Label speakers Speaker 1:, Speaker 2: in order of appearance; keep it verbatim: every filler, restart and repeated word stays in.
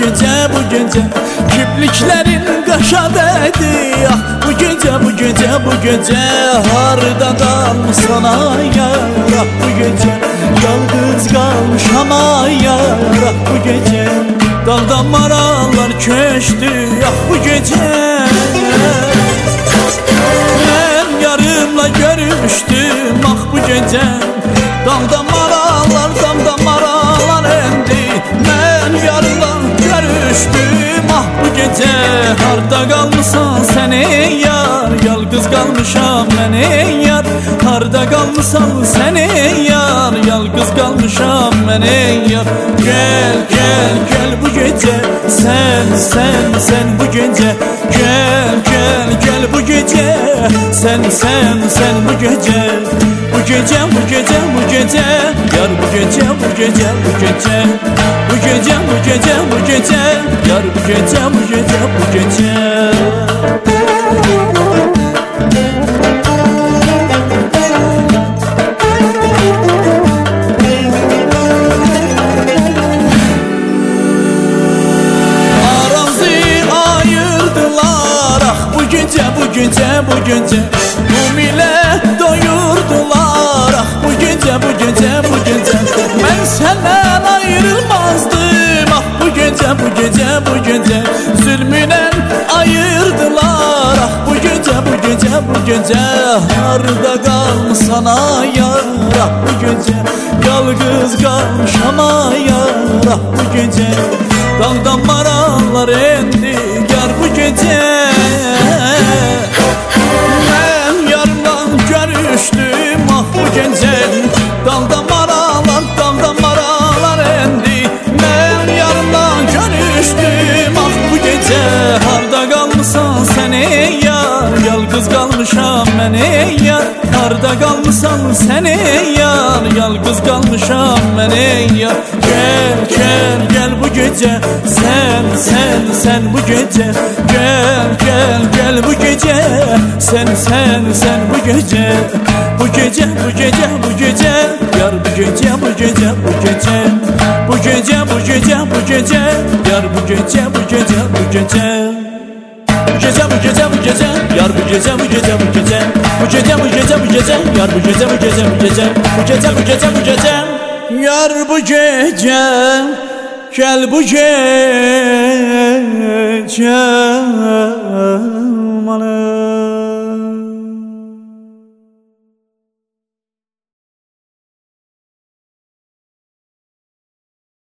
Speaker 1: gece bu gece Kipriklerin qaşa değdi. Ah bu gece bu gece bu gece harda qalmısan ay yar. Ah bu gece yalnız qalmış ama yar. Ah bu gece daldan maralar köştü. Ah bu gece ben yarımla görüştüm. Ah bu gece daldan maralar daldan maralar endi. Ben yarımla görüştüm. Ah bu gece harda qalmısan sen ey yar. Yalqız qalmışam mən ey yar. Harda qalmısan sen ey yar. Yalqız qalmışam mən ey yar. Gel gel gel bu gece sen sen sen bu gece Gel gel gel bu gece sen sen sen bu gece Bu gece bu gece bu gece yar bu gece bu gece bu gece Bu gece bu gece bu gece yar bu gece bu gece bu gece Bu gece bu gece bu millet doyurdular. Ah bu gece bu gece bu gece ben senden ayrılmazdım. Ah bu gece bu gece bu gece zulmüne ayırdılar. Ah bu gece bu gece bu gece harda qalmısan ay yar. Ah bu gece yalqız qalmış ama yar. Ah bu gece daldan maralar endi yar bu gece ben yarımdan görüştüm. Ah bu gece daldan maralar daldan maralar endi. Ben yarımdan görüştüm. Ah bu gece harda qalmısan sen ey yar. Yalqız qalmışam mən ey yar. Harda qalmısan sen ey yar. Yalqız qalmışam mən ey yar. Gel gel gel bu gece sen sen sen bu gece Gel gel gel bu gece sen sen sen bu gece Bu gece bu gece bu gece yar bu gece bu gece bu gece Bu gece bu gece bu gece yar bu gece bu gece bu gece Bu gece bu gece bu gece yar bu gece bu gece bu gece Bu gece bu gece bu gece yar bu gece bu gece bu gece Bu gece bu gece bu gece yar bu gece Gel bu gece